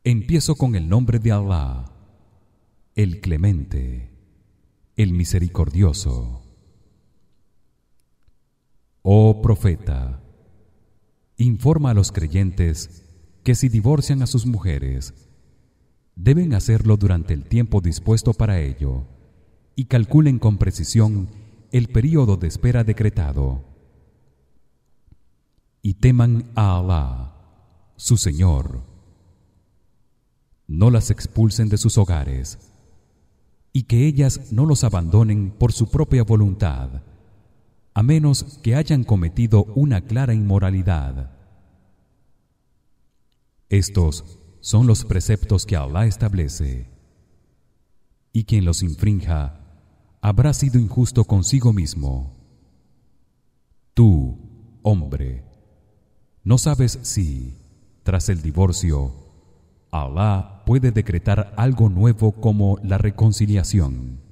Empiezo con el nombre de Allah, el Clemente, el Misericordioso. Oh profeta, informa a los creyentes que si divorcian a sus mujeres, deben hacerlo durante el tiempo dispuesto para ello y calculen con precisión el período de espera decretado. Y teman a Allah, su Señor. No las expulsen de sus hogares y que ellas no los abandonen por su propia voluntad, a menos que hayan cometido una clara inmoralidad. Estos son los preceptos que Allah establece, y quien los infrinja habrá sido injusto consigo mismo. Tú, hombre, no sabes si, tras el divorcio, Allah puede decretar algo nuevo como la reconciliación.